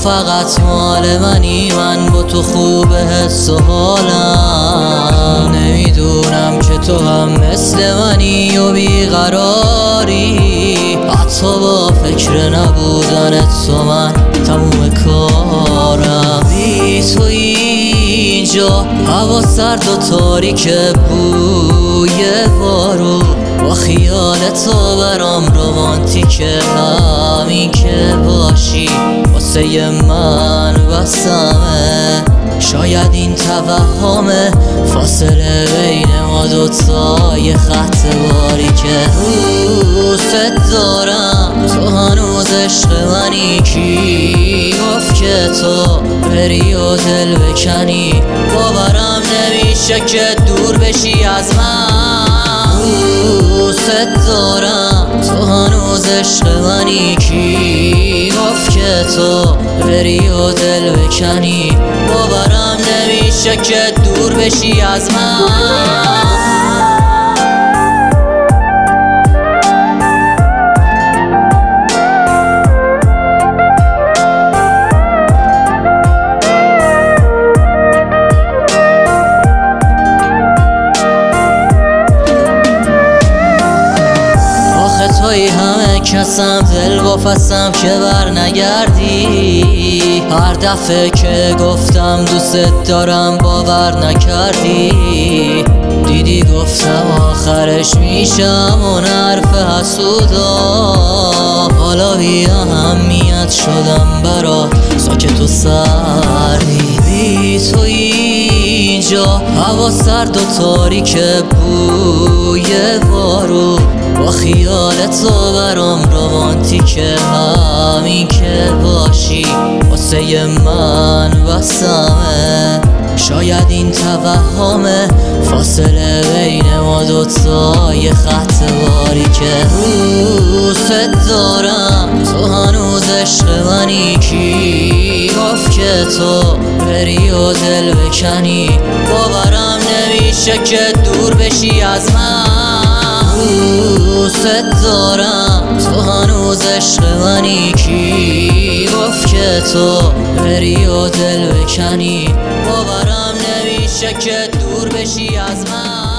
فقط مال منی، من با تو خوبه حس و حالم. نمیدونم که تو هم مثل منی و بیقراری، حتی با فکر نبودنت تو من تموم کارم. بی تو اینجا هوا سرد و تاریکه، بوی بارون با خیال تو برام رومانتیکه. همین که باشی واسه من بسمه، شاید این توهمه، فاصله بین ما دوتا یه خط باریکه. دوست دارم تو هنوز عشق منی، کی گفت که تو بری و دل بکنی؟ باورم نمیشه که دور بشی از من. دوست دارم تو هنوز عشق منی، کی گفت که تو بری و دل بکنی؟ باورم نمیشه که دور بشی از من. توی همه کسم، دل بافستم که بر نگردی. هر دفعه که گفتم دوست دارم باور نکردی. دیدی گفتم آخرش میشم اون حرف حسودا. حالا بی اهمیت شدم برات، ساکت و سردی. بی تو اینجا هوا سرد و تاریکه، بوی بارون با خیال تو برام رومانتیکه. همین که باشی واسه من بسمه، شاید این توهمه، فاصله بین ما دوتا یه خط باریکه. دوست دارم تو هنوز عشق منی، کی گفت که تو بری و دل بکنی؟ باورم نمیشه که دور بشی از من. دوست دارم تو هنوز عشق منی، کی گفت که تو بری و دل بکنی؟ باورم نمیشه که دور بشی از من.